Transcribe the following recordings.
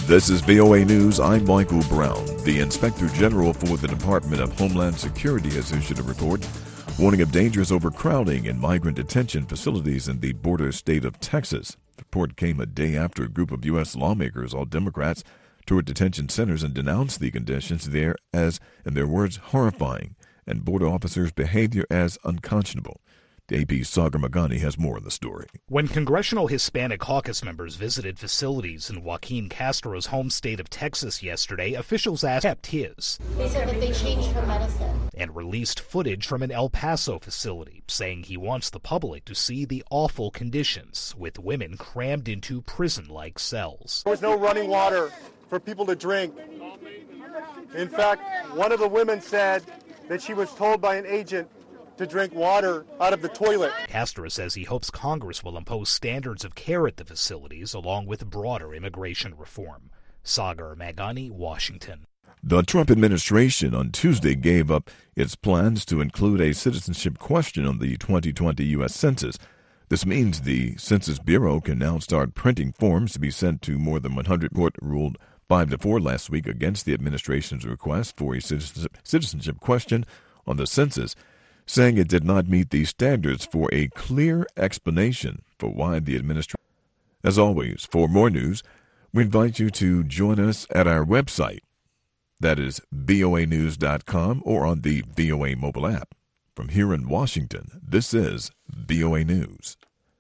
This is VOA News. I'm Michael Brown. The Inspector General for the Department of Homeland Security has issued a report warning of dangerous overcrowding in migrant detention facilities in the border state of Texas. The report came a day after a group of U.S. lawmakers, all Democrats, toured detention centers and denounced the conditions there as, in their words, horrifying, and border officers' behavior as unconscionable. The AP's Sagar Meghani has more of the story. When Congressional Hispanic Caucus members visited facilities in Joaquin Castro's home state of Texas yesterday, officials kept his. They said that they changed her medicine. And released footage from an El Paso facility, saying he wants the public to see the awful conditions, with women crammed into prison-like cells. There was no running water for people to drink. In fact, one of the women said that she was told by an agent to drink water out of the toilet. Castro says he hopes Congress will impose standards of care at the facilities along with broader immigration reform. Sagar Meghani, Washington. The Trump administration on Tuesday gave up its plans to include a citizenship question on the 2020 U.S. Census. This means the Census Bureau can now start printing forms to be sent to more than 100. Court ruled 5-4 last week against the administration's request for a citizenship question on the census, saying it did not meet the standards for a clear explanation for why the administration. As always, for more news, we invite you to join us at our website. That is voanews.com or on the VOA mobile app. From here in Washington, this is VOA News.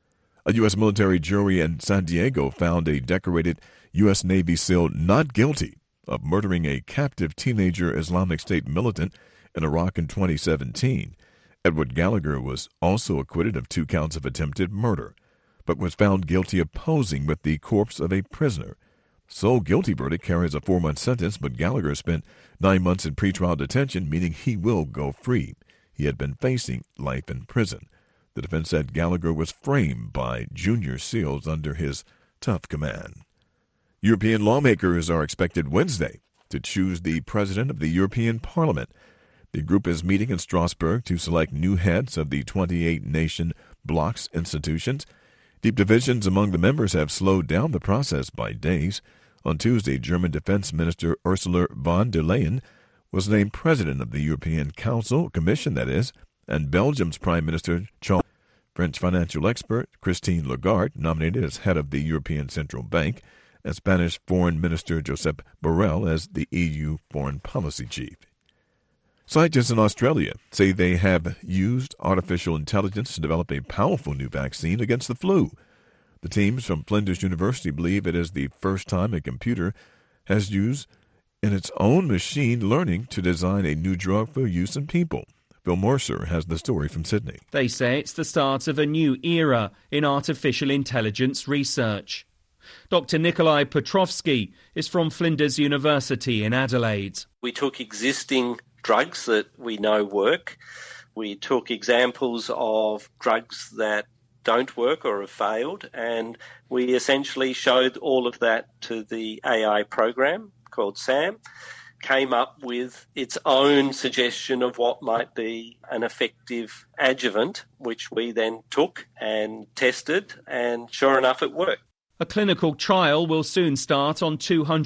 A U.S. military jury in San Diego found a decorated U.S. Navy SEAL not guilty of murdering a captive teenager Islamic State militant in Iraq in 2017. Edward Gallagher was also acquitted of 2 counts of attempted murder, but was found guilty of posing with the corpse of a prisoner. Sole guilty verdict carries a 4-month sentence, but Gallagher spent 9 months in pretrial detention, meaning he will go free. He had been facing life in prison. The defense said Gallagher was framed by junior SEALs under his tough command. European lawmakers are expected Wednesday to choose the president of the European Parliament. The group is meeting in Strasbourg to select new heads of the 28-nation bloc's institutions. Deep divisions among the members have slowed down the process by days. On Tuesday, German Defense Minister Ursula von der Leyen was named president of the European Commission, that is, and Belgium's Prime Minister Charles. French financial expert Christine Lagarde nominated as head of the European Central Bank, and Spanish Foreign Minister Josep Borrell as the EU foreign policy chief. Scientists in Australia say they have used artificial intelligence to develop a powerful new vaccine against the flu. The teams from Flinders University believe it is the first time a computer has used in its own machine learning to design a new drug for use in people. Phil Mercer has the story from Sydney. They say it's the start of a new era in artificial intelligence research. Dr. Nikolai Petrovsky is from Flinders University in Adelaide. We took existing drugs that we know work. We took examples of drugs that don't work or have failed, and we essentially showed all of that to the AI program called SAM, came up with its own suggestion of what might be an effective adjuvant, which we then took and tested, and sure enough, it worked. A clinical trial will soon start on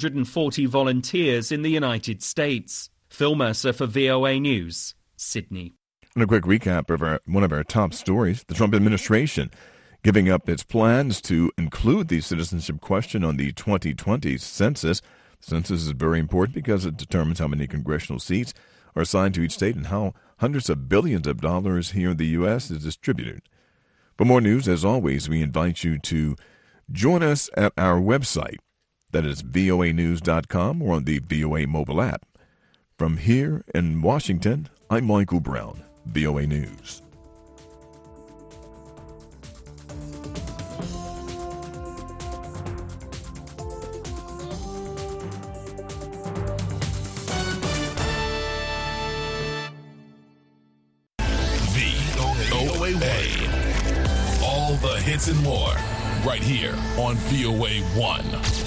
240 volunteers in the United States. Phil Mercer for VOA News, Sydney. And a quick recap of one of our top stories. The Trump administration giving up its plans to include the citizenship question on the 2020 census. The census is very important because it determines how many congressional seats are assigned to each state and how hundreds of billions of dollars here in the U.S. is distributed. For more news, as always, we invite you to join us at our website. That is voanews.com or on the VOA mobile app. From here in Washington, I'm Michael Brown, VOA News. VOA. All the hits and more right here on VOA 1.